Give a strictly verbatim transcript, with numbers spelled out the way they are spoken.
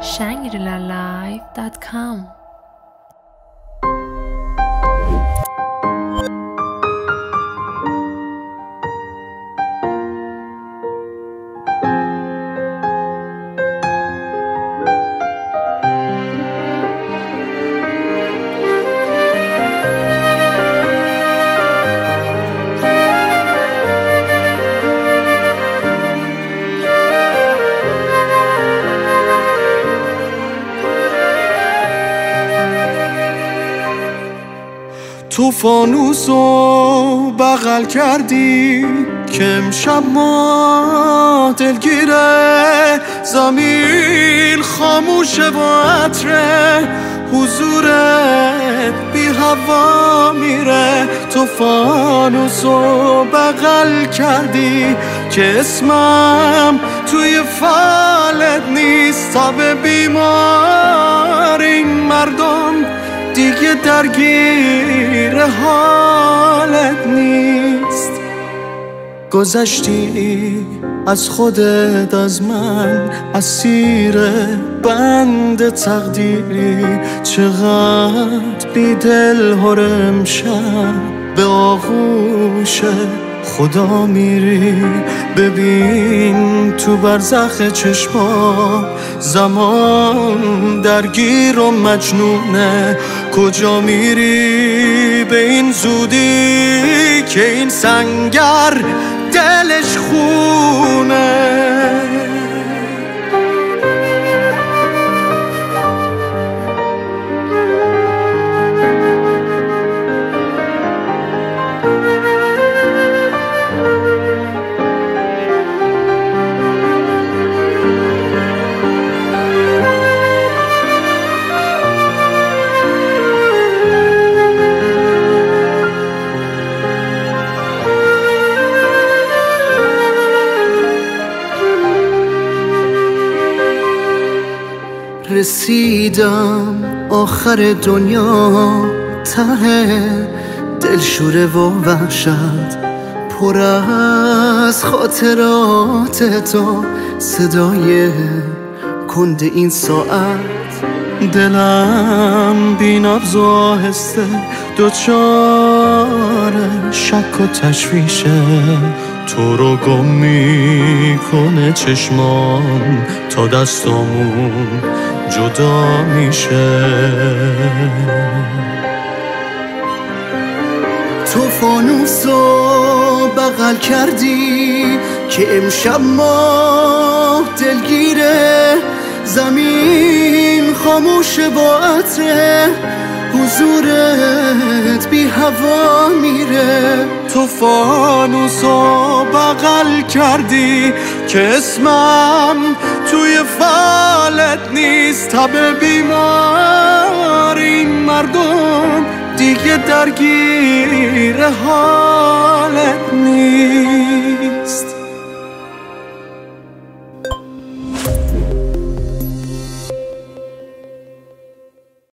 shangri-la live dot com. تو فانوسو بغل کردی که امشب ما دلگیره، زمین خاموشه و عطره حضورت بی هوا میره. تو فانوسو بغل کردی که اسمم توی فالت نیست، تب بیمار این مردم دیگه درگیر حالت نیست. گذشتی از خودت، از من، اسیر بند تقدیری. چقدر بی دل هر امشب به آغوش خدا میری. ببین تو برزخ چشما زمان درگیر و مجنونه. کجا میری به این زودی که این سنگر دلش خونه؟ رسیدم آخر دنیا، ته دلشوره و وحشت، پر از خاطرات تو، صدای کند این ساعت. دلم بی نبض و آهسته دوچار شک و تشویشه. تو رو گم میکنه چشمام تا دستامون جدا میشه. تو فانوسو بغل کردی که امشب ما دلگیره، زمین خاموشه با عطره حضورت بی هوا میره. تو فانوسو بغل کردی که اسمم توی فالت نیست، تب بیمار این مردم دیگه درگیر حالت